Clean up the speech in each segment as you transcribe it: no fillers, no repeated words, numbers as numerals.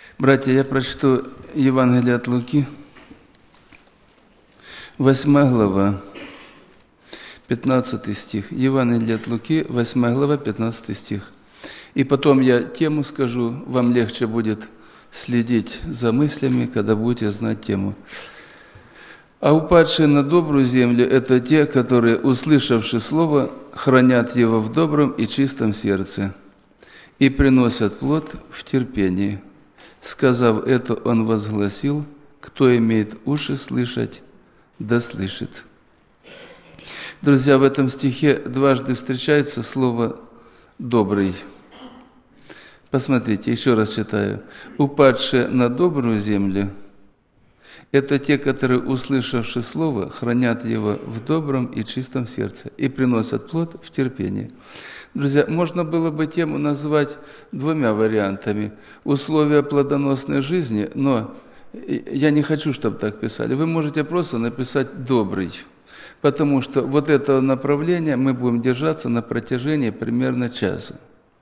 Братья, я прочту Евангелие от Луки, 8 глава, 15 стих. Евангелие от Луки, 8 глава, 15 стих. И потом я тему скажу, вам легче будет следить за мыслями, когда будете знать тему. «А упадшие на добрую землю – это те, которые, услышавши слово, хранят его в добром и чистом сердце и приносят плод в терпении». Сказав это, он возгласил: «Кто имеет уши слышать, да слышит». Друзья, в этом стихе дважды встречается слово «добрый». Посмотрите, еще раз читаю. «Упадшие на добрую землю» – это те, которые, услышавши слово, хранят его в добром и чистом сердце и приносят плод в терпении. Друзья, можно было бы тему назвать двумя вариантами. Условия плодоносной жизни, но я не хочу, чтобы так писали. Вы можете просто написать «добрый», потому что вот это направление мы будем держаться на протяжении примерно часа.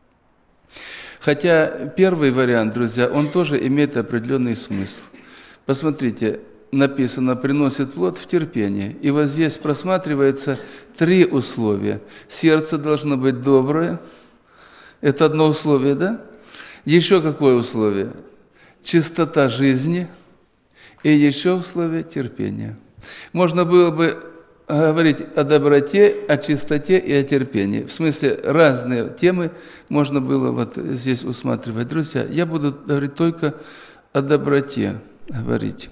Хотя первый вариант, друзья, он тоже имеет определенный смысл. Посмотрите, написано «приносит плод в терпении». И вот здесь просматривается три условия. Сердце должно быть доброе. Это одно условие, да? Еще какое условие? Чистота жизни. И еще условие терпения. Можно было бы говорить о доброте, о чистоте и о терпении. В смысле, разные темы можно было вот здесь усматривать. Друзья, я буду говорить только о доброте. Говорить.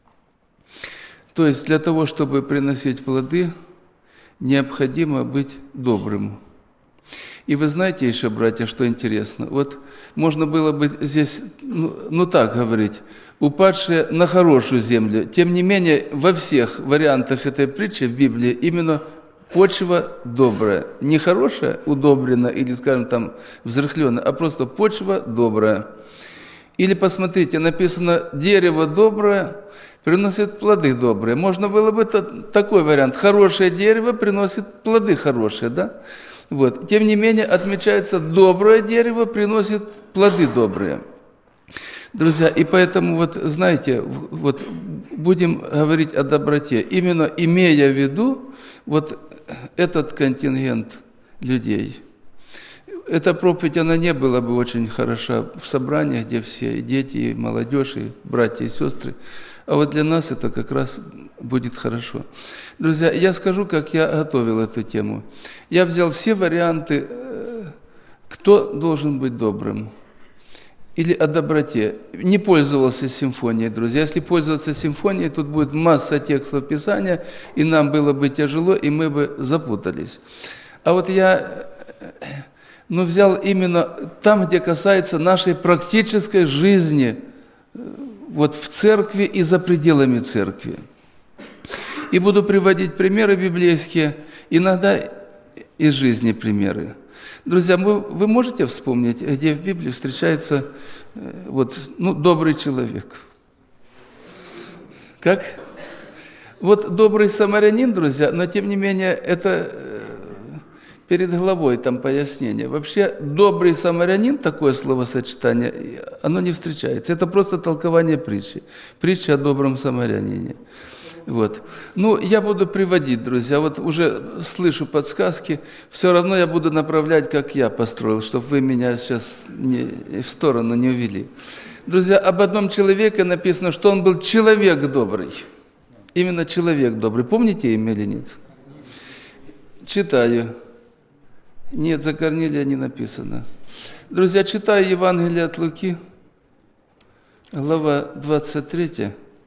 То есть для того, чтобы приносить плоды, необходимо быть добрым. И вы знаете еще, братья, что интересно? Вот можно было бы здесь, так говорить, упадшие на хорошую землю. Тем не менее, во всех вариантах этой притчи в Библии именно почва добрая. Не хорошая, удобрена или, скажем, там, взрыхленная, а просто почва добрая. Или посмотрите, написано «дерево доброе приносит плоды добрые». Можно было бы такой вариант. Хорошее дерево приносит плоды хорошие, да? Вот. Тем не менее, отмечается «доброе дерево приносит плоды добрые». Друзья, и поэтому, вот знаете, вот будем говорить о доброте, именно имея в виду вот этот контингент людей. Эта проповедь, она не была бы очень хороша в собраниях, где все, и дети, и молодежь, и братья, и сестры. А вот для нас это как раз будет хорошо. Друзья, я скажу, как я готовил эту тему. Я взял все варианты, кто должен быть добрым. Или о доброте. Не пользовался симфонией, друзья. Если пользоваться симфонией, тут будет масса текстов Писания, и нам было бы тяжело, и мы бы запутались. А вот я взял именно там, где касается нашей практической жизни, вот в церкви и за пределами церкви. И буду приводить примеры библейские, иногда из жизни примеры. Друзья, вы можете вспомнить, где в Библии встречается добрый человек? Как? Вот добрый самарянин, друзья, но тем не менее это перед главой там пояснение. Вообще добрый самарянин, такое словосочетание, оно не встречается. Это просто толкование притчи. Притча о добром самарянине. Вот. Я буду приводить, друзья, вот уже слышу подсказки, все равно я буду направлять, как я построил, чтобы вы меня сейчас в сторону не увели. Друзья, об одном человеке написано, что он был человек добрый. Именно человек добрый. Помните имя или нет? Читаю. Нет, за Корнилия не написано. Друзья, читаю Евангелие от Луки, глава 23,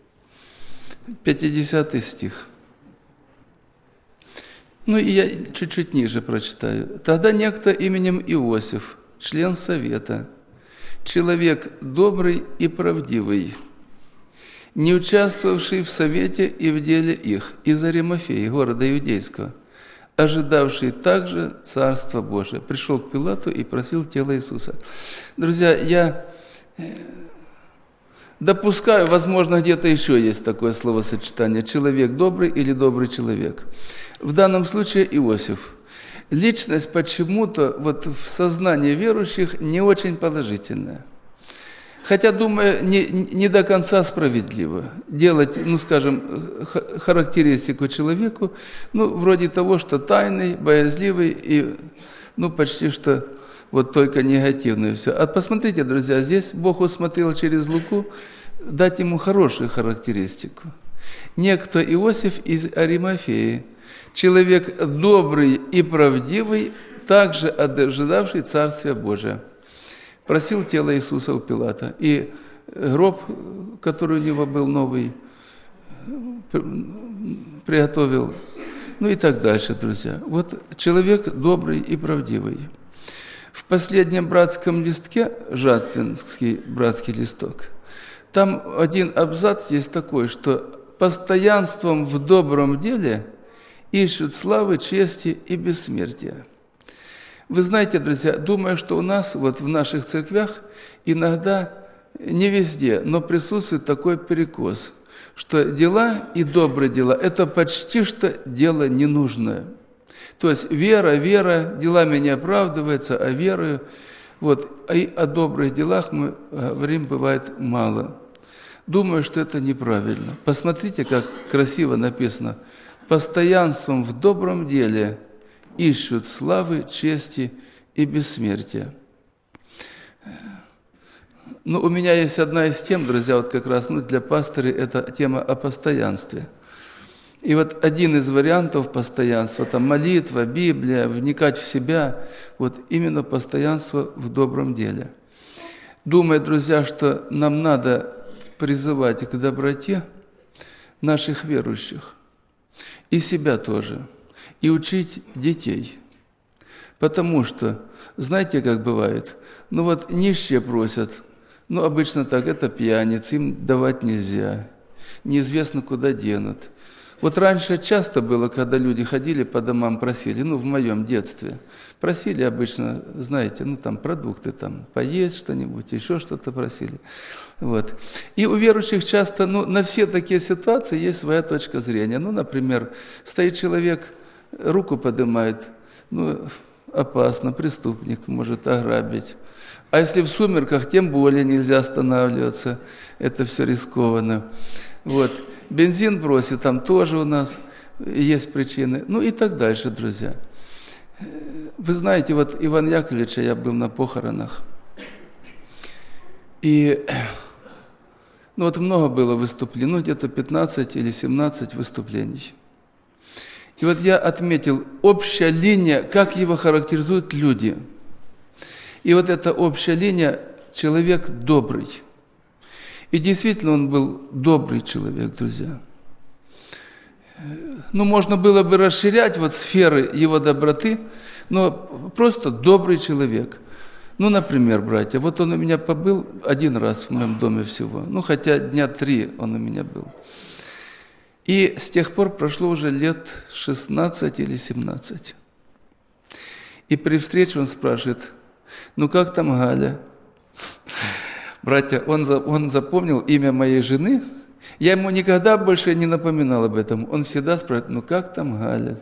50 стих. И я чуть-чуть ниже прочитаю. «Тогда некто именем Иосиф, член совета, человек добрый и правдивый, не участвовавший в совете и в деле их, из Аримафеи, города Иудейского, ожидавший также Царства Божия, пришел к Пилату и просил тело Иисуса». Друзья, я допускаю, возможно, где-то еще есть такое словосочетание «человек добрый» или «добрый человек». В данном случае Иосиф. Личность почему-то в сознании верующих не очень положительная. Хотя, думаю, не до конца справедливо делать, ну, скажем, характеристику человеку, ну, вроде того, что тайный, боязливый и, ну, почти что вот только негативное все. А посмотрите, друзья, здесь Бог усмотрел через Луку дать ему хорошую характеристику. Некто Иосиф из Аримафеи, человек добрый и правдивый, также ожидавший Царствия Божия, просил тело Иисуса у Пилата. И гроб, который у него был новый, приготовил. Ну и так дальше, друзья. Вот человек добрый и правдивый. В последнем братском листке, Жатвинский братский листок, там один абзац есть такой, что постоянством в добром деле ищут славы, чести и бессмертия. Вы знаете, друзья, думаю, что у нас, вот в наших церквях, иногда, не везде, но присутствует такой перекос, что дела и добрые дела – это почти что дело ненужное. То есть вера, делами не оправдывается, а верою. Вот, и о добрых делах мы говорим, бывает мало. Думаю, что это неправильно. Посмотрите, как красиво написано. Постоянством в добром деле ищут славы, чести и бессмертия. Ну, у меня есть одна из тем, друзья, вот как раз для пастырей, это тема о постоянстве. И вот один из вариантов постоянства, там молитва, Библия, вникать в себя, вот именно постоянство в добром деле. Думаю, друзья, что нам надо призывать к доброте наших верующих, и себя тоже, и учить детей. Потому что, знаете, как бывает, ну вот нищие просят, ну обычно так, это пьяницы, им давать нельзя, неизвестно куда денут. Вот раньше часто было, когда люди ходили по домам, просили, ну в моем детстве, просили обычно, знаете, ну там продукты, там поесть что-нибудь, еще что-то просили. Вот. И у верующих часто, ну на все такие ситуации есть своя точка зрения. Ну, например, стоит человек, руку поднимает, ну опасно, преступник может ограбить. А если в сумерках, тем более нельзя останавливаться, это все рискованно. Вот. Бензин просит, там тоже у нас есть причины. Ну и так дальше, друзья. Вы знаете, вот Ивана Яковлевича, я был на похоронах. И ну вот много было выступлений, ну где-то 15 или 17 выступлений. И вот я отметил, общая линия, как его характеризуют люди. И вот эта общая линия – человек добрый. И действительно он был добрый человек, друзья. Ну, можно было бы расширять вот сферы его доброты, но просто добрый человек. Ну, например, братья, вот он у меня побыл один раз в моем доме всего, ну, хотя дня 3 он у меня был. И с тех пор прошло уже лет 16 или 17. И при встрече он спрашивает, ну, как там Галя? Братья, он запомнил имя моей жены. Я ему никогда больше не напоминал об этом. Он всегда спрашивает, ну как там Галя?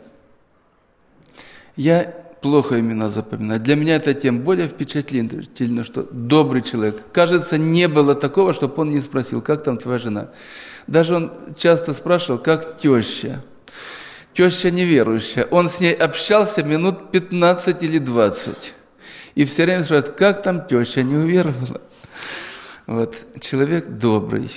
Я плохо имена запоминаю. Для меня это тем более впечатлительно, что добрый человек. Кажется, не было такого, чтобы он не спросил, как там твоя жена. Даже он часто спрашивал, как теща. Теща неверующая. Он с ней общался минут 15 или 20. И все время спрашивает, как там теща, не уверовала? Вот, человек добрый.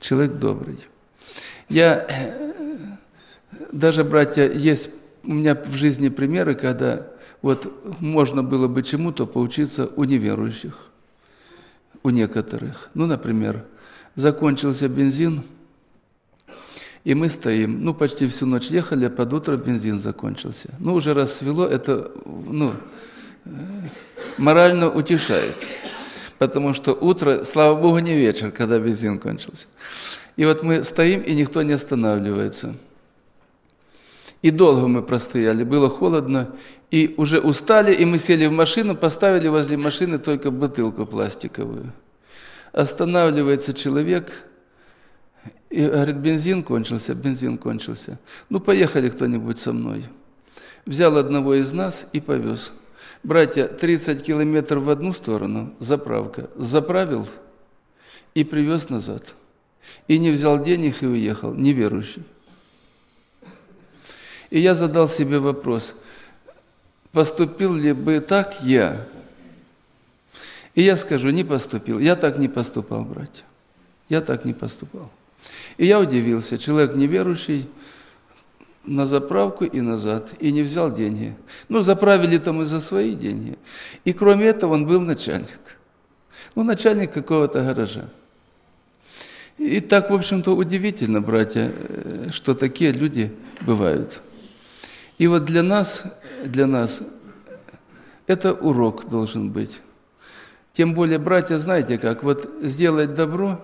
Я, даже, братья, есть у меня в жизни примеры, когда вот можно было бы чему-то поучиться у неверующих, у некоторых. Ну, например, закончился бензин, и мы стоим, ну, почти всю ночь ехали, а под утро бензин закончился. Ну, уже рассвело, это, ну, морально утешает. Потому что утро, слава Богу, не вечер, когда бензин кончился. И вот мы стоим, и никто не останавливается. И долго мы простояли, было холодно, и уже устали, и мы сели в машину, поставили возле машины только бутылку пластиковую. Останавливается человек, и говорит, бензин кончился. Ну, поехали кто-нибудь со мной. Взял одного из нас и повез. Братья, 30 километров в одну сторону, заправка. Заправил, и привез назад. И не взял денег и уехал, неверующий. И я задал себе вопрос, поступил ли бы так я? И я скажу, не поступил. Я так не поступал, братья. Я так не поступал. И я удивился, человек неверующий, на заправку и назад, и не взял деньги. Ну, заправили там и за свои деньги. И кроме этого он был начальник. Ну, начальник какого-то гаража. И так, в общем-то, удивительно, братья, что такие люди бывают. И вот для нас это урок должен быть. Тем более, братья, знаете как, вот сделать добро,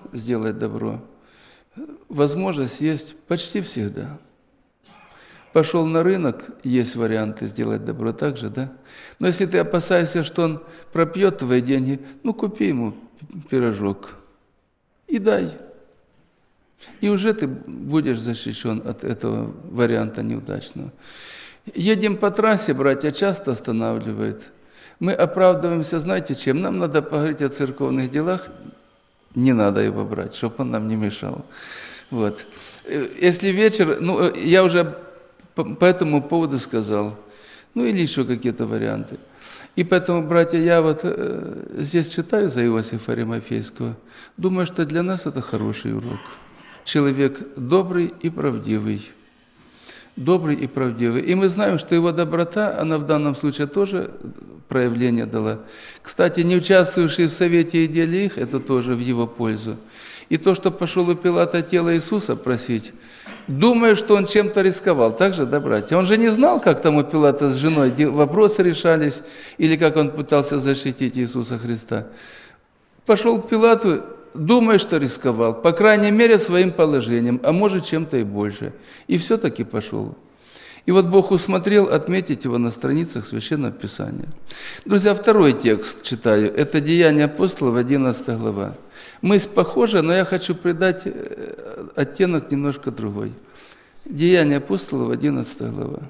возможность есть почти всегда. Пошел на рынок, есть варианты сделать добро так же, да? Но если ты опасаешься, что он пропьет твои деньги, ну, купи ему пирожок и дай. И уже ты будешь защищен от этого варианта неудачного. Едем по трассе, братья, часто останавливают. Мы оправдываемся, знаете чем? Нам надо поговорить о церковных делах, не надо его брать, чтобы он нам не мешал. Вот. Если вечер, ну, я уже по этому поводу сказал, ну или еще какие-то варианты. И поэтому, братья, я вот здесь читаю за Иосифа Аримафейского, думаю, что для нас это хороший урок. Человек добрый и правдивый. Добрый и правдивый. И мы знаем, что его доброта, она в данном случае тоже проявление дала. Кстати, не участвовавший в совете и деле их, это тоже в его пользу. И то, что пошел у Пилата тело Иисуса просить, думаю, что он чем-то рисковал. Так же, да, братья? Он же не знал, как там у Пилата с женой вопросы решались, или как он пытался защитить Иисуса Христа. Пошел к Пилату, думая, что рисковал, по крайней мере, своим положением, а может, чем-то и больше. И все-таки пошел. И вот Бог усмотрел отметить его на страницах Священного Писания. Друзья, второй текст читаю. Это Деяния апостолов, 11 глава. Мысль похожа, но я хочу придать оттенок немножко другой. Деяния апостолов, 11 глава.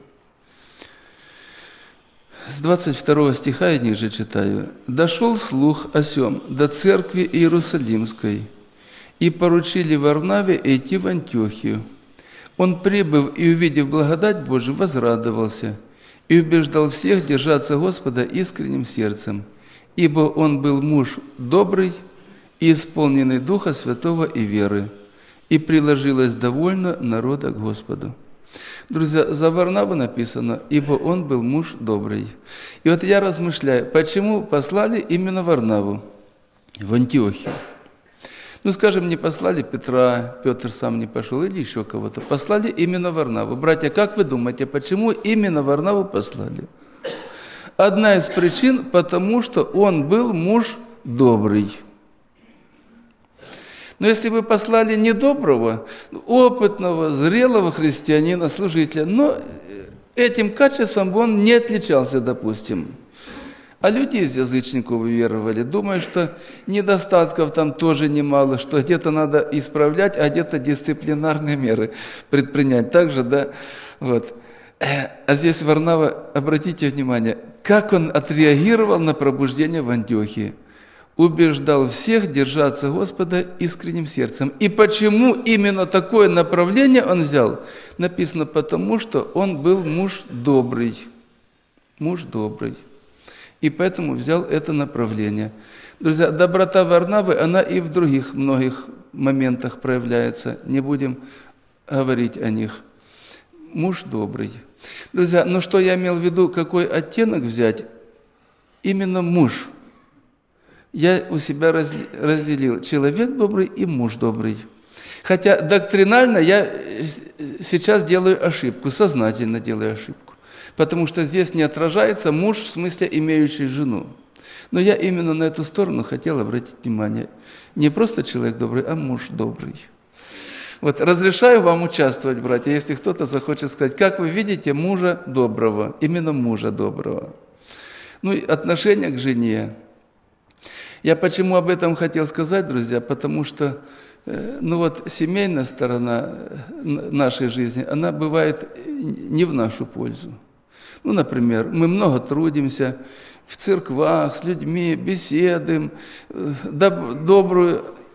С 22 стиха и ниже читаю. «Дошел слух о сем до церкви Иерусалимской, и поручили Варнаве идти в Антиохию. Он, прибыв и увидев благодать Божию, возрадовался и убеждал всех держаться Господа искренним сердцем, ибо он был муж добрый и исполненный Духа Святого и веры, и приложилось довольно народа к Господу». Друзья, за Варнаву написано, ибо он был муж добрый. И вот я размышляю, почему послали именно Варнаву в Антиохию? Ну, скажем, не послали Петра, Петр сам не пошел, или еще кого-то. Послали именно Варнаву. Братья, как вы думаете, почему именно Варнаву послали? Одна из причин, потому что он был муж добрый. Но если бы послали недоброго, опытного, зрелого христианина, служителя, но этим качеством бы он не отличался, допустим. А люди из язычников веровали, думая, что недостатков там тоже немало, что где-то надо исправлять, а где-то дисциплинарные меры предпринять. Так же, да? Вот. А здесь Варнава, обратите внимание, как он отреагировал на пробуждение в Антиохии. Убеждал всех держаться Господа искренним сердцем. И почему именно такое направление он взял? Написано, потому что он был муж добрый. Муж добрый. И поэтому взял это направление. Друзья, доброта Варнавы, она и в других многих моментах проявляется. Не будем говорить о них. Муж добрый. Друзья, но что я имел в виду, какой оттенок взять? Именно муж. Я у себя разделил человек добрый и муж добрый. Хотя доктринально я сейчас делаю ошибку, сознательно делаю ошибку. Потому что здесь не отражается муж в смысле имеющий жену. Но я именно на эту сторону хотел обратить внимание. Не просто человек добрый, а муж добрый. Вот разрешаю вам участвовать, братья, если кто-то захочет сказать, как вы видите мужа доброго, именно мужа доброго. Ну и отношение к жене. Я почему об этом хотел сказать, друзья, потому что семейная сторона нашей жизни, она бывает не в нашу пользу. Ну, например, мы много трудимся в церквах, с людьми, беседуем, добрую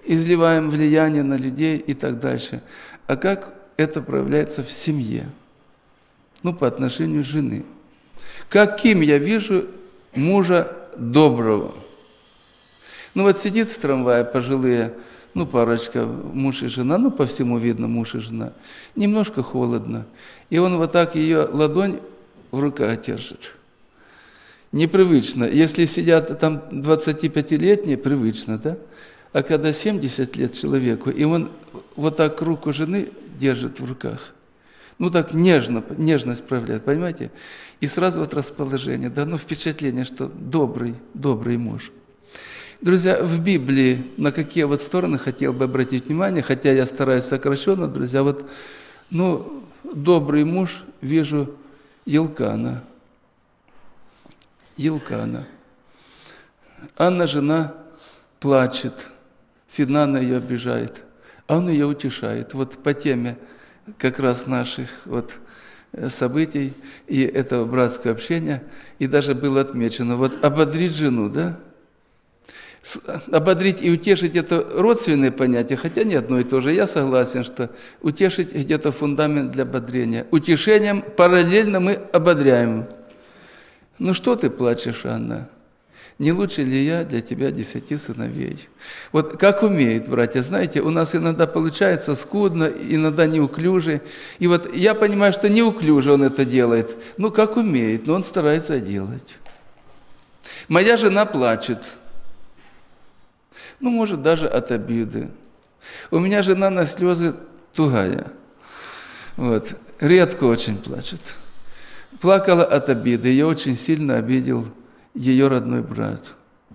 изливаем влияние на людей и так дальше. А как это проявляется в семье? По отношению жены. Каким я вижу мужа доброго? Сидит в трамвае пожилые, парочка, муж и жена, по всему видно муж и жена. Немножко холодно. И он вот так ее ладонь в руках держит. Непривычно. Если сидят там 25-летние, привычно, да? А когда 70 лет человеку, и он вот так руку жены держит в руках, так нежность проявляет, понимаете? И сразу расположение, впечатление, что добрый муж. Друзья, в Библии на какие стороны хотел бы обратить внимание, хотя я стараюсь сокращенно, друзья, добрый муж, вижу Елкана. Анна, жена, плачет, Финана ее обижает, а он ее утешает. По теме как раз наших событий и этого братского общения, и даже было отмечено, ободрить жену, да? Ободрить и утешить – это родственные понятия, хотя не одно и то же. Я согласен, что утешить где-то фундамент для ободрения. Утешением параллельно мы ободряем. Что ты плачешь, Анна? Не лучше ли я для тебя 10 сыновей? Как умеет, братья, знаете, у нас иногда получается скудно, иногда неуклюже. И я понимаю, что неуклюже он это делает. Как умеет, но он старается делать. Моя жена плачет. Может, даже от обиды. У меня жена на слезы тугая. Редко очень плачет. Плакала от обиды. Ее очень сильно обидел ее родной брат.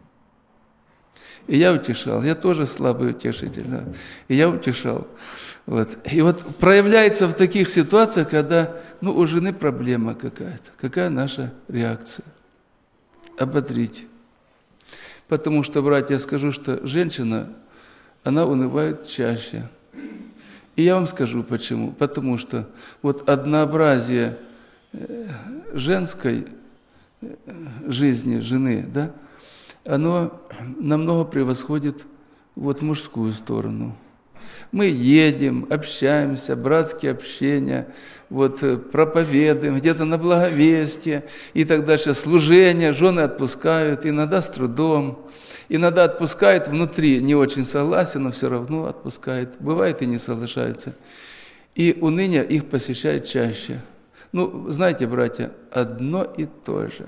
И я утешал. Я тоже слабый утешитель. Да? И я утешал. И проявляется в таких ситуациях, когда у жены проблема какая-то. Какая наша реакция? Ободрить. Потому что, братья, я скажу, что женщина, она унывает чаще. И я вам скажу почему. Потому что однообразие женской жизни жены, да, оно намного превосходит мужскую сторону. Мы едем, общаемся, братские общения, проповедуем, где-то на благовестие и так дальше, служение, жены отпускают, иногда с трудом, иногда отпускают внутри, не очень согласен, но все равно отпускают, бывает и не соглашаются. И уныние их посещает чаще. Знаете, братья, одно и то же.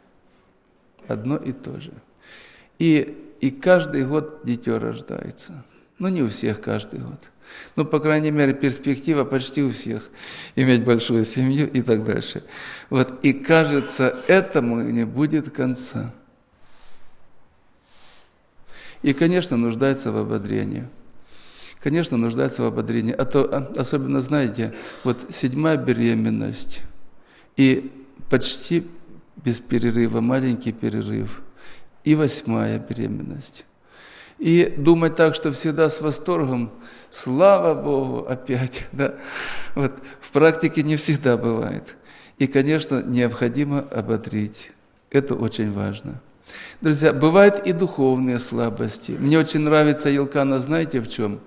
И каждый год дитё рождается. Не у всех каждый год. По крайней мере, перспектива почти у всех иметь большую семью и так дальше. И кажется, этому не будет конца. И, конечно, нуждается в ободрении. А то, особенно, знаете, 7-я беременность и почти без перерыва, маленький перерыв, и 8-я беременность. И думать так, что всегда с восторгом, слава Богу, опять, да, в практике не всегда бывает. И, конечно, необходимо ободрить. Это очень важно. Друзья, бывают и духовные слабости. Мне очень нравится Елкана, знаете, в чем?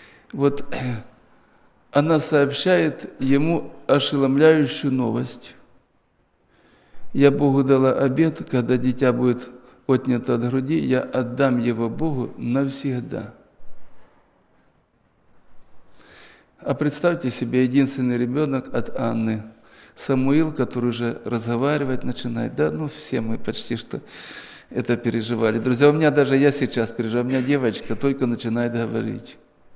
Она сообщает ему ошеломляющую новость. Я Богу дала обет, когда дитя будет отнято от груди, я отдам его Богу навсегда. А представьте себе, единственный ребенок от Анны, Самуил, который уже разговаривать начинает. Да, все мы почти что это переживали. Друзья, я сейчас переживаю, у меня девочка только начинает говорить.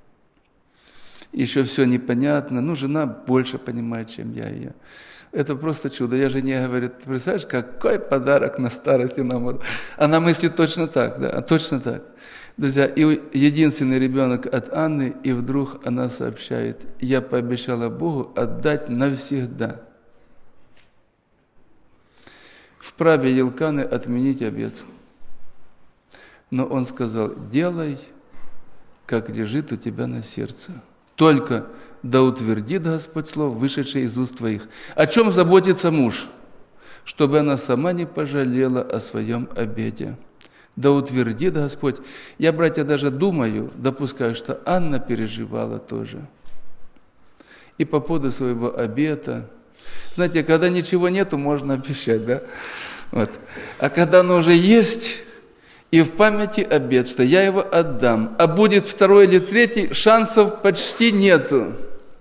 Еще все непонятно, жена больше понимает, чем я ее. Это просто чудо. Я жене говорю, ты представляешь, какой подарок на старости нам. Она мыслит точно так, да, точно так. Друзья, и единственный ребенок от Анны, и вдруг она сообщает, я пообещала Богу отдать навсегда. Вправе Елканы отменить обет. Но он сказал, делай, как лежит у тебя на сердце. Только да утвердит Господь слов, вышедшее из уст твоих. О чем заботится муж? Чтобы она сама не пожалела о своем обете, Да утвердит Господь. Я, братья, даже думаю, допускаю, что Анна переживала тоже. И по поводу своего обета. Знаете, когда ничего нету, можно обещать, да? Вот. А когда оно уже есть, и в памяти обет, что я его отдам, а будет второй или третий, шансов почти нету.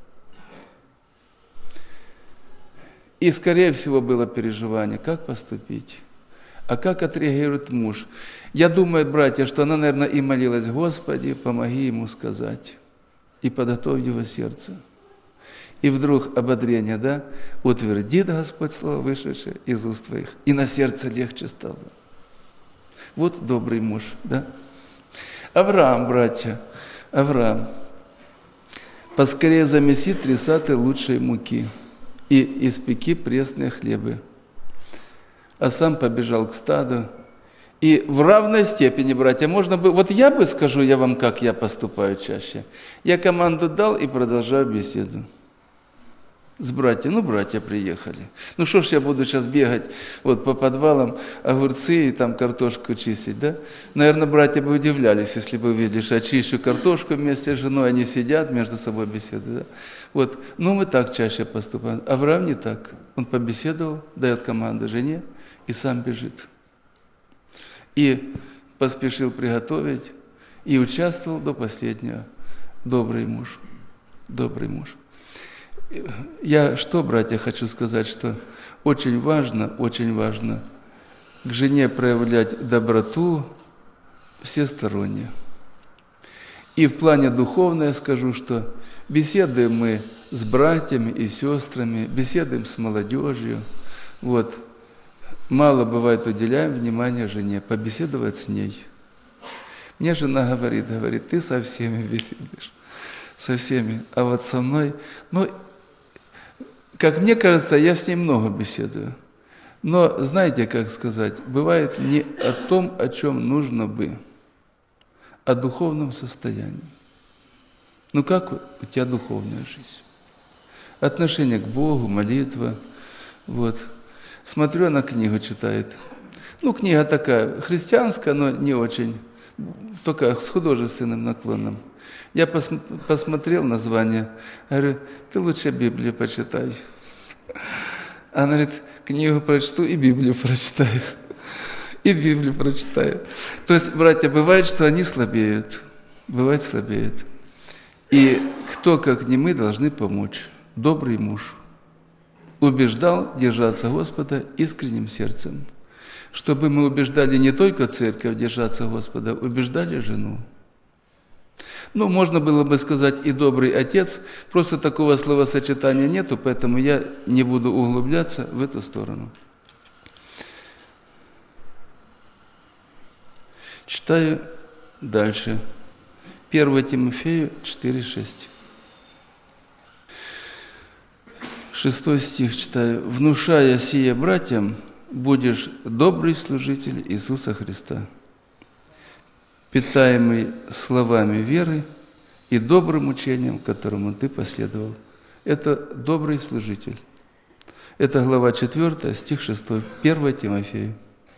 И, скорее всего, было переживание, как поступить. А как отреагирует муж? Я думаю, братья, что она, наверное, и молилась: Господи, помоги ему сказать, и подготовь его сердце. И вдруг ободрение, да? Утвердит Господь слово, вышедшее из уст твоих, и на сердце легче стало. Вот добрый муж, да? Авраам, братья, Авраам, поскорее замеси 3 саты лучшей муки и испеки пресные хлебы. А сам побежал к стаду. И в равной степени, братья, можно бы... Вот я бы скажу я вам, как я поступаю чаще. Я команду дал и продолжаю беседу с братьями. Братья приехали. Что ж я буду сейчас бегать вот по подвалам, огурцы и там картошку чистить, да? Наверное, братья бы удивлялись, если бы увидели, что я чищу картошку вместе с женой, они сидят, между собой беседуют, да? Вот. Мы так чаще поступаем. Авраам не так. Он побеседовал, дает команду жене и сам бежит. И поспешил приготовить, и участвовал до последнего. Добрый муж. Добрый муж. Я что, братья, хочу сказать, что очень важно к жене проявлять доброту всесторонне. И в плане духовном я скажу, что беседуем мы с братьями и сестрами, беседуем с молодежью. Вот. Мало бывает уделяем внимание жене, побеседовать с ней. Мне жена говорит, ты со всеми беседуешь, со всеми, а вот со мной, как мне кажется, я с ней много беседую. Но знаете, как сказать, бывает не о том, о чем нужно бы, а о духовном состоянии. Как у тебя духовная жизнь? Отношение к Богу, молитва, вот. Смотрю, она книгу читает. Книга такая, христианская, но не очень, только с художественным наклоном. Я посмотрел название, говорю, ты лучше Библию почитай. Она говорит, книгу прочту и Библию прочитаю. И Библию прочитаю. То есть, братья, бывает, что они слабеют. Бывает, слабеют. И кто, как не мы, должны помочь. Добрый муж. Убеждал держаться Господа искренним сердцем. Чтобы мы убеждали не только церковь держаться Господа, убеждали жену. Можно было бы сказать и добрый отец, просто такого словосочетания нету, поэтому я не буду углубляться в эту сторону. Читаю дальше. 1 Тимофею 4:6. 6 стих читаю. «Внушая сие братьям, будешь добрый служитель Иисуса Христа, питаемый словами веры и добрым учением, которому ты последовал». Это добрый служитель. Это глава 4, стих 6, 1 Тимофею.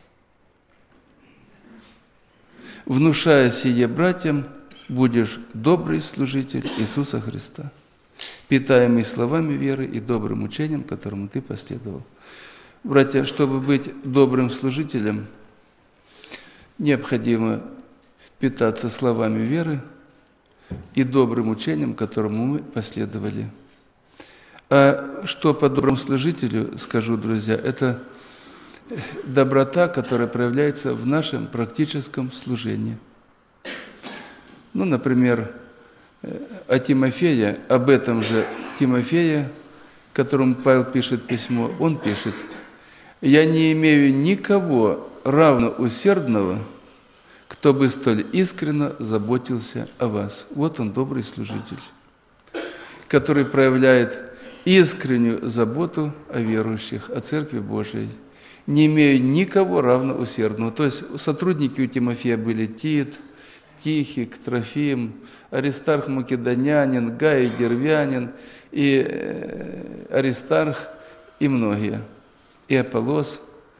«Внушая сие братьям, будешь добрый служитель Иисуса Христа, питаемый словами веры и добрым учением, которому ты последовал». Братья, чтобы быть добрым служителем, необходимо питаться словами веры и добрым учением, которому мы последовали. А что по доброму служителю, скажу, друзья, это доброта, которая проявляется в нашем практическом служении. Например, о Тимофее, об этом же Тимофее, которому Павел пишет письмо, он пишет: «Я не имею никого равно усердного, кто бы столь искренно заботился о вас». Вот он, добрый служитель, который проявляет искреннюю заботу о верующих, о Церкви Божией. Не имею никого равно усердного. То есть сотрудники у Тимофея были Тит, Тихик, Трофим, Аристарх Македонянин, Гай Дервянин, и Аристарх, и многие, и Аполлос.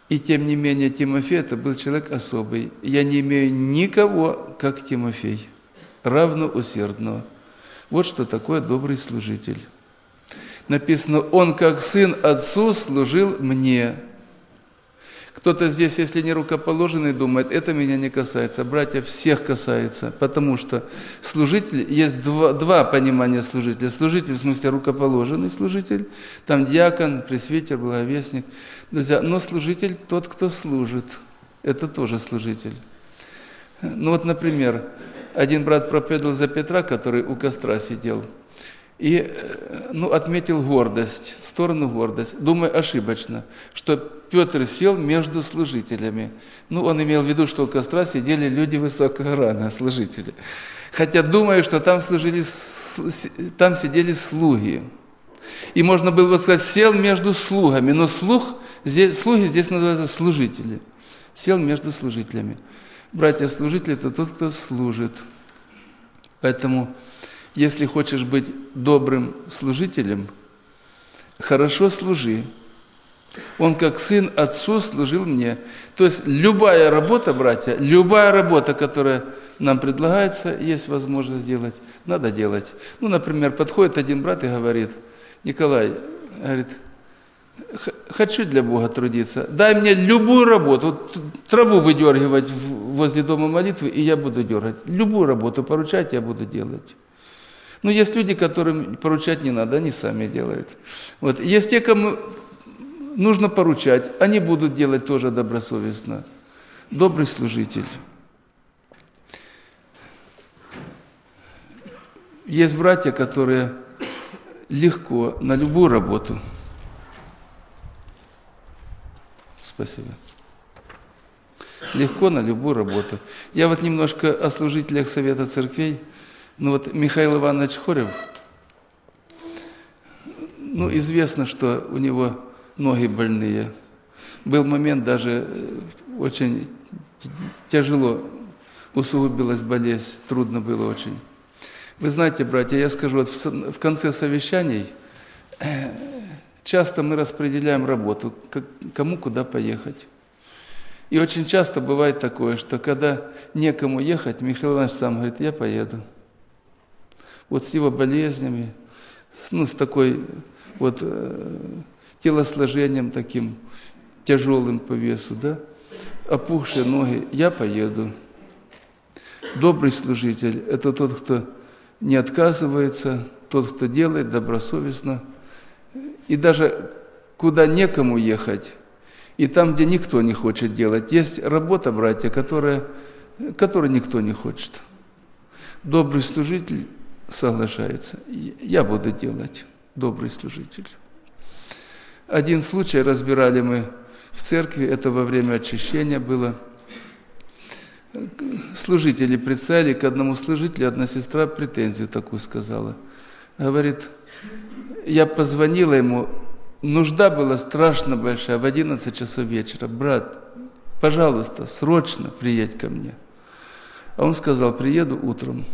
И тем не менее Тимофей это был человек особый. Я не имею никого, как Тимофей, равно усердного. Вот что такое добрый служитель. Написано, он как сын отцу служил мне. Кто-то здесь, если не рукоположенный, думает, это меня не касается. Братья, всех касается, потому что служитель, есть два понимания служителя. Служитель в смысле рукоположенный служитель, там диакон, пресвитер, благовестник. Друзья, но служитель тот, кто служит, это тоже служитель. Ну вот, например, один брат проповедовал за Петра, который у костра сидел, и отметил гордость, сторону гордость, думаю, ошибочно, что Петр сел между служителями. Он имел в виду, что у костра сидели люди высокого ранга, служители. Хотя думаю, что там сидели слуги. И можно было бы сказать, сел между слугами, но слуги здесь называются служители. Сел между служителями. Братья-служители – это тот, кто служит. Поэтому, если хочешь быть добрым служителем, хорошо служи. Он как сын отцу служил мне. То есть любая работа, братья, любая работа, которая нам предлагается, есть возможность сделать, надо делать. Например, подходит один брат и говорит, Николай, говорит, хочу для Бога трудиться, дай мне любую работу, траву выдергивать возле дома молитвы, и я буду дергать. Любую работу поручать я буду делать. Есть люди, которым поручать не надо, они сами делают. Есть те, кому нужно поручать, они будут делать тоже добросовестно. Добрый служитель. Есть братья, которые легко на любую работу. Спасибо. Легко на любую работу. Я немножко о служителях Совета Церквей. Михаил Иванович Хорев, известно, что у него ноги больные. Был момент, даже очень тяжело усугубилась болезнь, трудно было очень. Вы знаете, братья, я скажу, в конце совещаний часто мы распределяем работу, кому куда поехать. И очень часто бывает такое, что когда некому ехать, Михаил Иванович сам говорит, я поеду. С его болезнями, с такой телосложением таким тяжелым по весу, да, опухшие ноги, я поеду. Добрый служитель – это тот, кто не отказывается, тот, кто делает добросовестно. И даже куда некому ехать, и там, где никто не хочет делать, есть работа, братья, которой никто не хочет. Добрый служитель соглашается. Я буду делать, добрый служитель. Один случай разбирали мы в церкви, это во время очищения было. Служители представили, к одному служителю одна сестра претензию такую сказала. Говорит, я позвонила ему, нужда была страшно большая, в 11 часов вечера. Брат, пожалуйста, срочно приедь ко мне. А он сказал, приеду утром.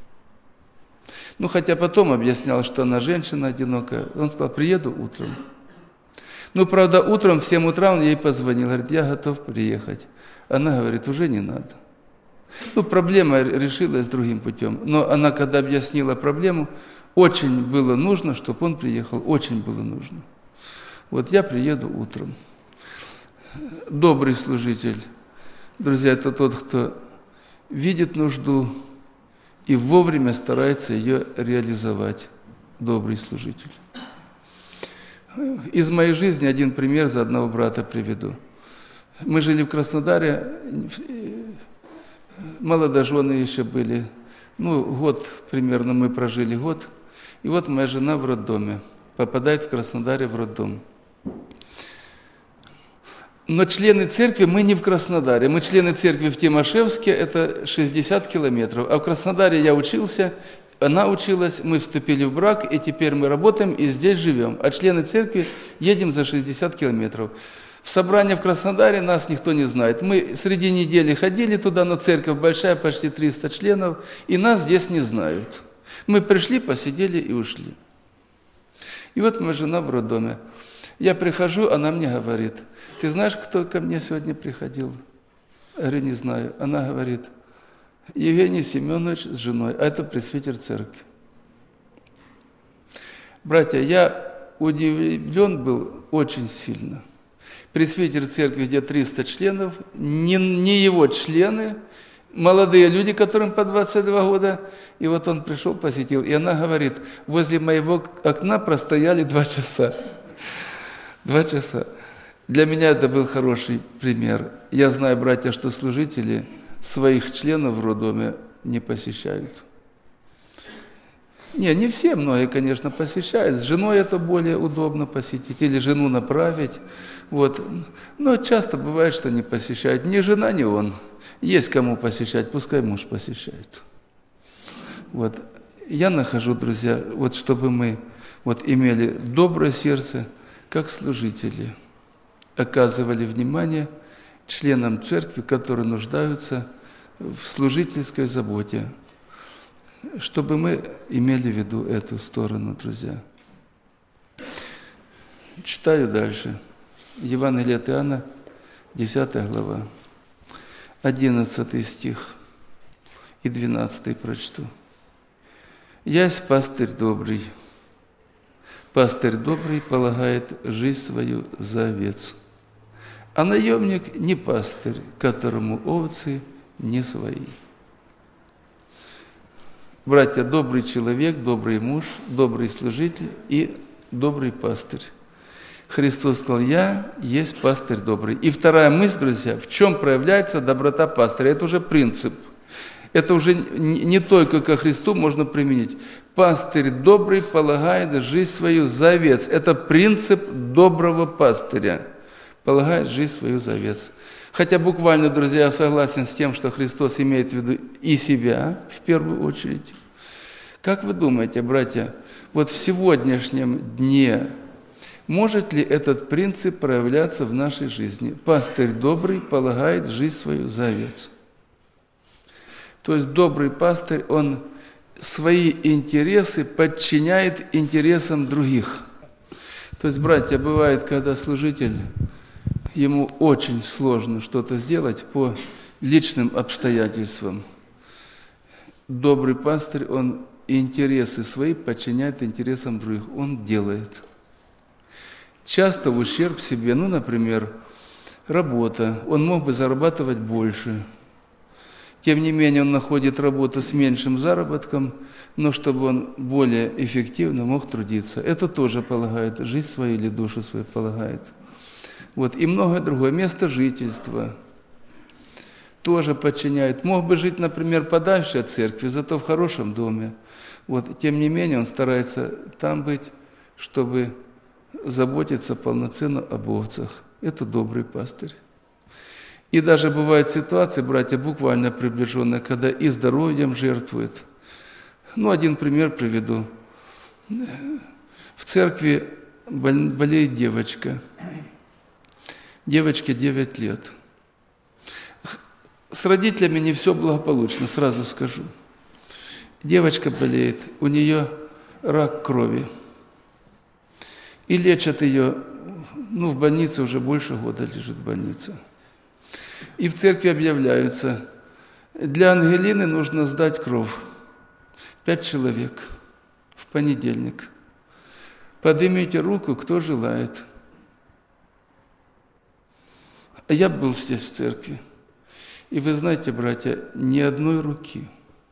Хотя потом объяснял, что она женщина одинокая. Он сказал, приеду утром. Правда, утром в 7 утра он ей позвонил, говорит, я готов приехать. Она говорит, уже не надо. Проблема решилась другим путем. Но она, когда объяснила проблему, очень было нужно, чтобы он приехал. Очень было нужно. Я приеду утром. Добрый служитель. Друзья, это тот, кто видит нужду и вовремя старается ее реализовать. Добрый служитель. Из моей жизни один пример за одного брата приведу. Мы жили в Краснодаре, молодожены еще были. Год примерно мы прожили год. И моя жена в роддоме, попадает в Краснодаре в роддом. Но члены церкви мы не в Краснодаре. Мы члены церкви в Тимошевске, это 60 километров. А в Краснодаре я учился, она училась, мы вступили в брак, и теперь мы работаем и здесь живем. А члены церкви едем за 60 километров. В собрание в Краснодаре нас никто не знает. Мы среди недели ходили туда, но церковь большая, почти 300 членов, и нас здесь не знают. Мы пришли, посидели и ушли. И моя жена в роддоме. Я прихожу, она мне говорит: ты знаешь, кто ко мне сегодня приходил? Я говорю: не знаю. Она говорит: Евгений Семенович с женой, а это пресвитер церкви. Братья, я удивлен был очень сильно. Пресвитер церкви, где 300 членов, не его члены, молодые люди, которым по 22 года. И вот он пришел, посетил, и она говорит: возле моего окна простояли 2 часа. 2 часа. Для меня это был хороший пример. Я знаю, братья, что служители своих членов в роддоме не посещают. Не все, многие, конечно, посещают. С женой это более удобно посетить или жену направить. Вот. Но часто бывает, что не посещают. Ни жена, ни он. Есть кому посещать, пускай муж посещает. Вот. Я нахожу, друзья, вот чтобы мы вот имели доброе сердце, как служители, оказывали внимание членам церкви, которые нуждаются в служительской заботе, чтобы мы имели в виду эту сторону, друзья. Читаю дальше. Евангелие от Иоанна, 10 глава, 11 стих и 12 прочту. «Ясь пастырь добрый. Пастырь добрый полагает жизнь свою за овец, а наемник не пастырь, которому овцы не свои». Братья, добрый человек, добрый муж, добрый служитель и добрый пастырь. Христос сказал: «Я есть пастырь добрый». И вторая мысль, друзья, в чем проявляется доброта пастыря? Это уже принцип. Это уже не только ко Христу можно применить. Пастырь добрый полагает жизнь свою за овец. Это принцип доброго пастыря. Полагает жизнь свою за овец. Хотя буквально, друзья, я согласен с тем, что Христос имеет в виду и себя в первую очередь. Как вы думаете, братья, вот в сегодняшнем дне может ли этот принцип проявляться в нашей жизни? Пастырь добрый полагает жизнь свою за овец. То есть добрый пастырь, он свои интересы подчиняет интересам других. То есть, братья, бывает, когда служитель, ему очень сложно что-то сделать по личным обстоятельствам. Добрый пастырь, он интересы свои подчиняет интересам других. Он делает. Часто в ущерб себе, например, работа. Он мог бы зарабатывать больше. Тем не менее, он находит работу с меньшим заработком, но чтобы он более эффективно мог трудиться. Это тоже полагает, жизнь свою или душу свою полагает. Вот. И многое другое. Место жительства тоже подчиняет. Мог бы жить, например, подальше от церкви, зато в хорошем доме. Вот. Тем не менее, он старается там быть, чтобы заботиться полноценно об овцах. Это добрый пастырь. И даже бывают ситуации, братья, буквально приближенные, когда и здоровьем жертвует. Один пример приведу. В церкви болеет девочка. Девочке 9 лет. С родителями не все благополучно, сразу скажу. Девочка болеет, у нее рак крови. И лечат ее, в больнице уже больше года лежит в больнице. И в церкви объявляются: для Ангелины нужно сдать кровь. 5 человек в понедельник. Поднимите руку, кто желает. А я был здесь в церкви. И вы знаете, братья, ни одной руки.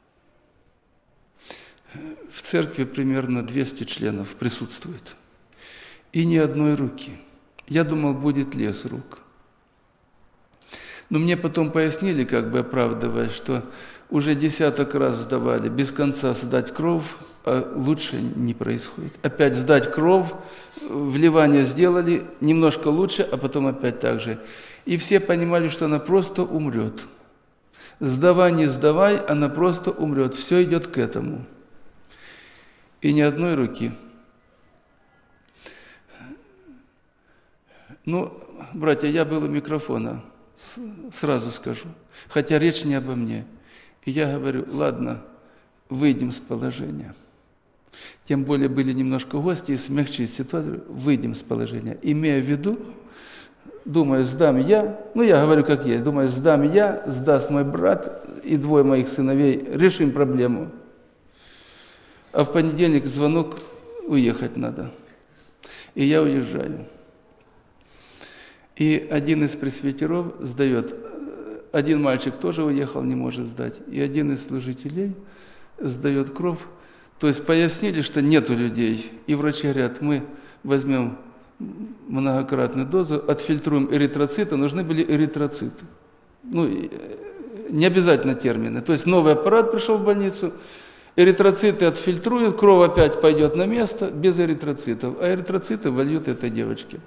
В церкви примерно 200 членов присутствует. И ни одной руки. Я думал, будет лес рук. Но мне потом пояснили, оправдывая, что уже 10 раз сдавали, без конца сдать кровь, а лучше не происходит. Опять сдать кровь, вливание сделали, немножко лучше, а потом опять так же. И все понимали, что она просто умрет. Сдавай, не сдавай, она просто умрет. Все идет к этому. И ни одной руки. Братья, я был у микрофона. Сразу скажу, хотя речь не обо мне. И я говорю: ладно, выйдем с положения. Тем более были немножко гости, и смягчить ситуацию, выйдем с положения. Имея в виду, думаю, сдам я, я говорю как есть, думаю, сдам я, сдаст мой брат и двое моих сыновей, решим проблему. А в понедельник звонок, уехать надо. И я уезжаю. И один из пресвитеров сдает, один мальчик тоже уехал, не может сдать, и один из служителей сдает кровь. То есть пояснили, что нету людей, и врачи говорят, мы возьмем многократную дозу, отфильтруем эритроциты, нужны были эритроциты. Не обязательно термины. То есть новый аппарат пришел в больницу, эритроциты отфильтруют, кровь опять пойдет на место без эритроцитов, а эритроциты вольют этой девочке.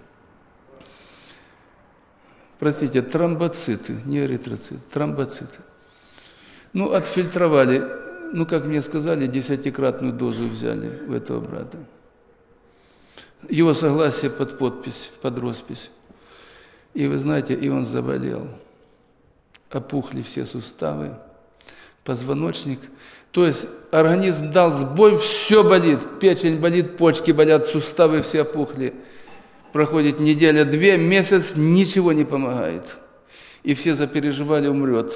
Простите, тромбоциты, не эритроциты, тромбоциты. Отфильтровали, как мне сказали, 10-кратную дозу взяли у этого брата. Его согласие под подпись, под роспись. И вы знаете, и он заболел. Опухли все суставы, позвоночник. То есть организм дал сбой, все болит. Печень болит, почки болят, суставы все опухли. Проходит неделя-две, месяц, ничего не помогает. И все запереживали, умрет.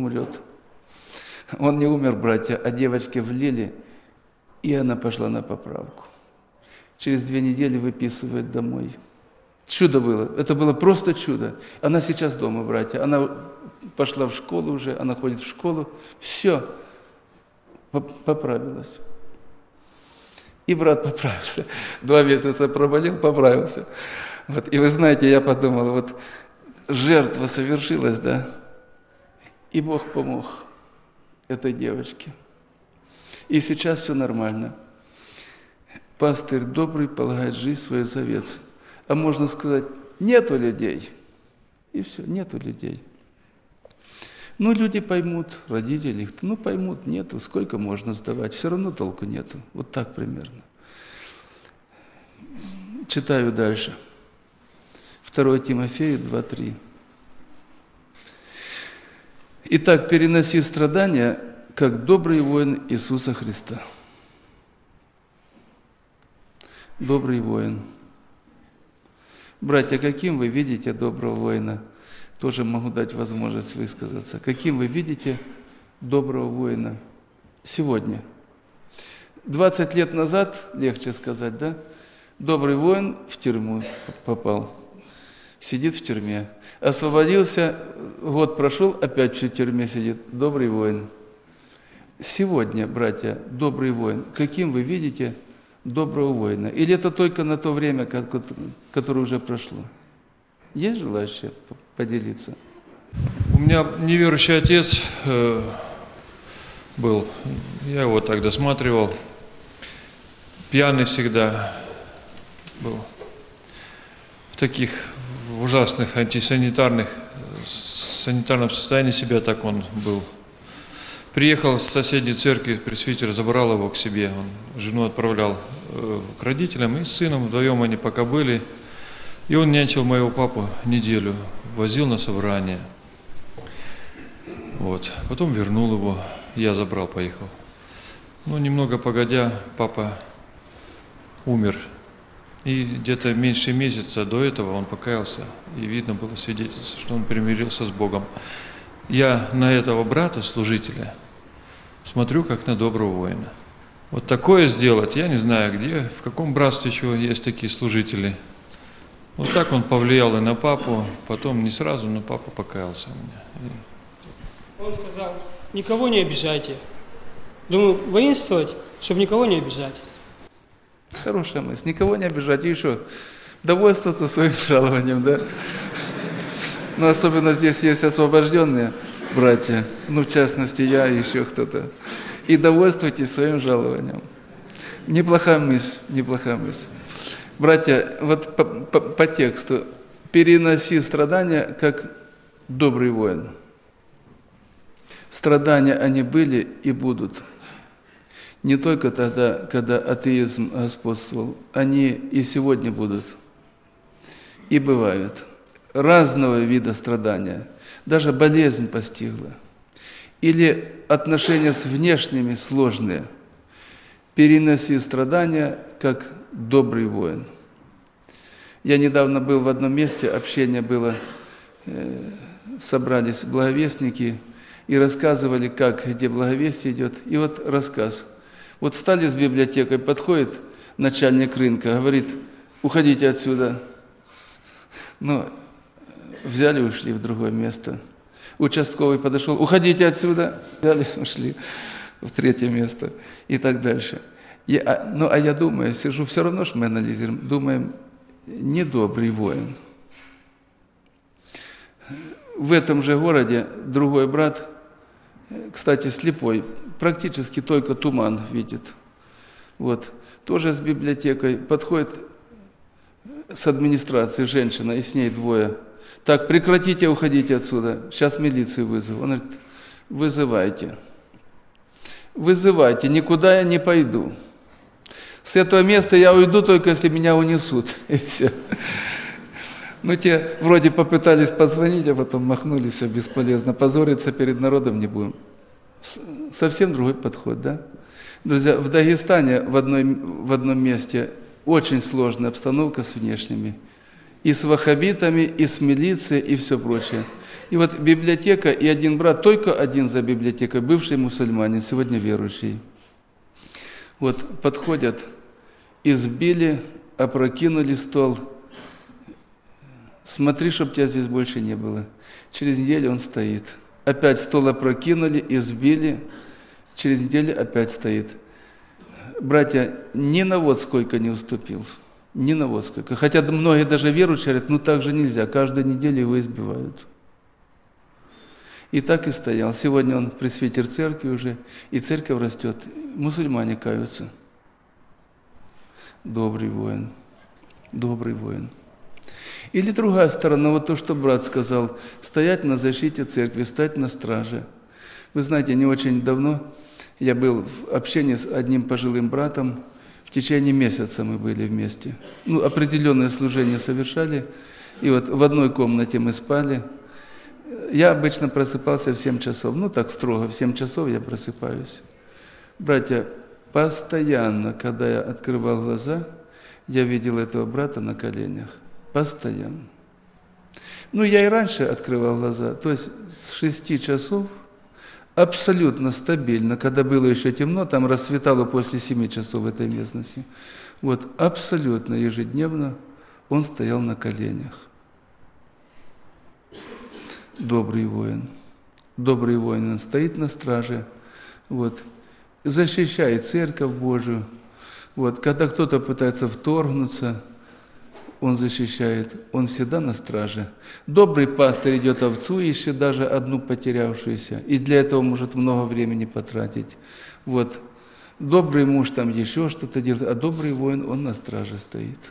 Он не умер, братья, а девочке влили, и она пошла на поправку. Через 2 недели выписывают домой. Чудо было. Это было просто чудо. Она сейчас дома, братья. Она пошла в школу уже, она ходит в школу. Все. Поправилась. И брат поправился. 2 месяца проболел, поправился. И вы знаете, я подумал, жертва совершилась, да? И Бог помог этой девочке. И сейчас все нормально. Пастырь добрый полагает жизнь свою за овец. А можно сказать, нету людей. И все, нету людей. Люди поймут, родители, поймут, нету, сколько можно сдавать, все равно толку нету. Вот так примерно. Читаю дальше. 2 Тимофею 2:3. Итак, переноси страдания, как добрый воин Иисуса Христа. Добрый воин. Братья, каким вы видите доброго воина? Тоже могу дать возможность высказаться. Каким вы видите доброго воина сегодня? 20 лет назад, легче сказать, да? Добрый воин в тюрьму попал, сидит в тюрьме. Освободился, год прошел, опять в тюрьме сидит. Добрый воин. Сегодня, братья, добрый воин. Каким вы видите доброго воина? Или это только на то время, которое уже прошло? Есть желающие поделиться? У меня неверующий отец был, я его так досматривал, пьяный всегда был, в таких ужасных антисанитарном состоянии себя так он был. Приехал с соседней церкви, пресвитер забрал его к себе, он жену отправлял к родителям, и с сыном вдвоем они пока были. И он нянчил моего папу неделю, возил на собрание. Потом вернул его, я забрал, поехал. Немного погодя, папа умер. И где-то меньше месяца до этого он покаялся, и видно было свидетельство, что он примирился с Богом. Я на этого брата, служителя, смотрю, как на доброго воина. Такое сделать, я не знаю, где, в каком братстве еще есть такие служители. Так он повлиял и на папу, потом не сразу, но папа покаялся у меня. Он сказал, никого не обижайте. Думаю, воинствовать, чтобы никого не обижать. Хорошая мысль, никого не обижать. И еще довольствоваться своим жалованием, да? Особенно здесь есть освобожденные братья, в частности я и еще кто-то. И довольствуйтесь своим жалованием. Неплохая мысль, неплохая мысль. Братья, по тексту, переноси страдания, как добрый воин. Страдания они были и будут. Не только тогда, когда атеизм господствовал, они и сегодня будут. И бывают. Разного вида страдания. Даже болезнь постигла. Или отношения с внешними сложные. переноси страдания, как добрый воин. Я недавно был в одном месте, общение было, собрались благовестники и рассказывали, как, где благовестие идет. И вот рассказ. Вот стали с библиотекой, подходит начальник рынка, говорит: уходите отсюда. Ну, взяли, ушли в другое место. Участковый подошел: уходите отсюда. Взяли, ушли в третье место и так дальше. Я думаю, сижу, все равно что мы анализируем, думаем, недобрый воин. В этом же городе другой брат, кстати, слепой, практически только туман видит. Вот, тоже с библиотекой, подходит с администрации женщина, и с ней двое. Так, прекратите, уходите отсюда, сейчас милицию вызову. Он говорит: вызывайте, никуда я не пойду. С этого места я уйду, только если меня унесут. И все. Ну, те вроде попытались позвонить, а потом махнули, все бесполезно. Позориться перед народом не будем. Совсем другой подход, да? Друзья, в Дагестане в одном месте очень сложная обстановка с внешними. И с ваххабитами, и с милицией, и все прочее. И вот библиотека и один брат, только один за библиотекой, бывший мусульманин, сегодня верующий. Вот подходят, избили, опрокинули стол. Смотри, чтоб тебя здесь больше не было. Через неделю он стоит. Опять стол опрокинули, избили. Через неделю опять стоит. Братья, ни на вот сколько не уступил. Ни на вот сколько. Хотя многие даже верующие говорят: ну так же нельзя, каждую неделю его избивают. И так и стоял. Сегодня он пресвитер церкви уже, и церковь растет. Мусульмане каются. Добрый воин. Добрый воин. Или другая сторона, вот то, что брат сказал: стоять на защите церкви, стать на страже. Вы знаете, не очень давно я был в общении с одним пожилым братом. В течение месяца мы были вместе. Определенное служение совершали. И вот в одной комнате мы спали. Я обычно просыпался в 7 часов. Так строго, в 7 часов я просыпаюсь. Братья, постоянно, когда я открывал глаза, я видел этого брата на коленях. Постоянно. Я и раньше открывал глаза. То есть с 6 часов абсолютно стабильно, когда было еще темно, там рассветало после 7 часов в этой местности. Вот абсолютно ежедневно он стоял на коленях. Добрый воин. Добрый воин, он стоит на страже, вот, защищает Церковь Божию. Вот, когда кто-то пытается вторгнуться, он защищает, он всегда на страже. Добрый пастырь идет овцу, ищет даже одну потерявшуюся, и для этого может много времени потратить. Вот, добрый муж там еще что-то делает, а добрый воин, он на страже стоит.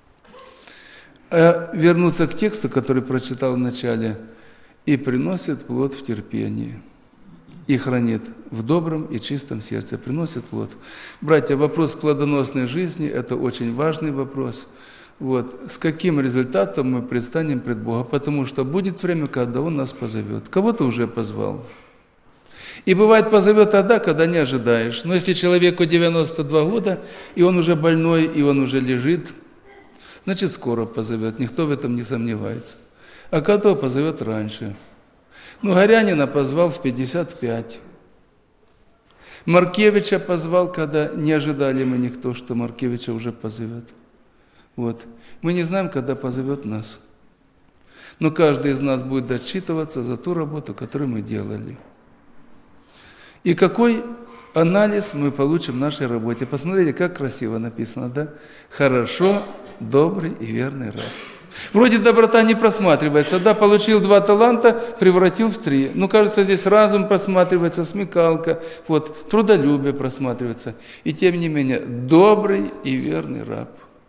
А вернуться к тексту, который прочитал в начале: «И приносит плод в терпении, и хранит в добром и чистом сердце». Приносит плод. Братья, вопрос плодоносной жизни – это очень важный вопрос. Вот. С каким результатом мы предстанем пред Богом? Потому что будет время, когда Он нас позовет. Кого-то уже позвал. И бывает, позовет тогда, когда не ожидаешь. Но если человеку 92 года, и он уже больной, и он уже лежит, значит, скоро позовет. Никто в этом не сомневается. А кого позовет раньше. Горянина позвал в 55. Маркевича позвал, когда не ожидали мы никто, что Маркевича уже позовет. Вот. Мы не знаем, когда позовет нас. Но каждый из нас будет отчитываться за ту работу, которую мы делали. И какой анализ мы получим в нашей работе. Посмотрите, как красиво написано, да? Хорошо, добрый и верный раб. Вроде доброта не просматривается, да, получил 2 таланта, превратил в 3. Кажется, здесь разум просматривается, смекалка, вот, трудолюбие просматривается. И тем не менее, добрый и верный раб.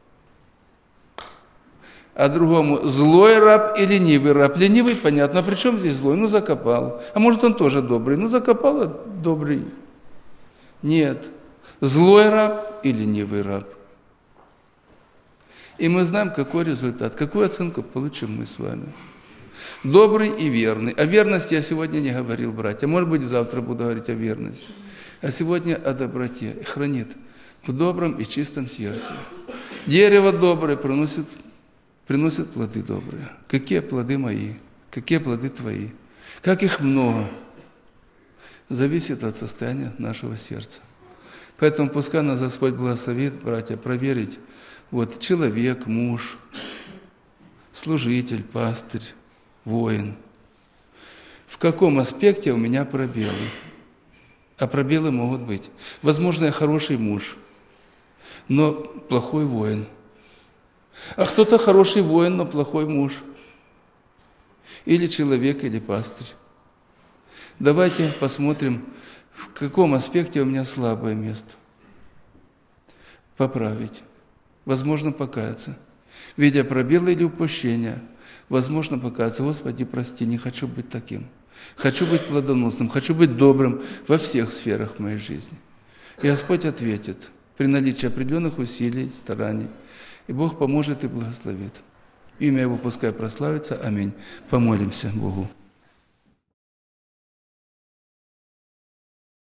А другому злой раб и ленивый раб. Ленивый, понятно, а при чем здесь злой? Закопал. А может, он тоже добрый? Закопал, а добрый. Нет. Злой раб и ленивый раб. И мы знаем, какой результат, какую оценку получим мы с вами. Добрый и верный. О верности я сегодня не говорил, братья. Может быть, завтра буду говорить о верности. А сегодня о доброте. Хранит в добром и чистом сердце. Дерево доброе приносит плоды добрые. Какие плоды мои? Какие плоды твои? Как их много? Зависит от состояния нашего сердца. Поэтому пускай нас Господь благословит, братья, проверить. Вот человек, муж, служитель, пастырь, воин. В каком аспекте у меня пробелы? А пробелы могут быть. Возможно, я хороший муж, но плохой воин. А кто-то хороший воин, но плохой муж. Или человек, или пастырь. Давайте посмотрим, в каком аспекте у меня слабое место. Поправить. Возможно, покаяться. Видя пробелы или упущения, возможно, покаяться. Господи, прости, не хочу быть таким. Хочу быть плодоносным, хочу быть добрым во всех сферах моей жизни. И Господь ответит при наличии определенных усилий, стараний. И Бог поможет и благословит. Имя Его пускай прославится. Аминь. Помолимся Богу.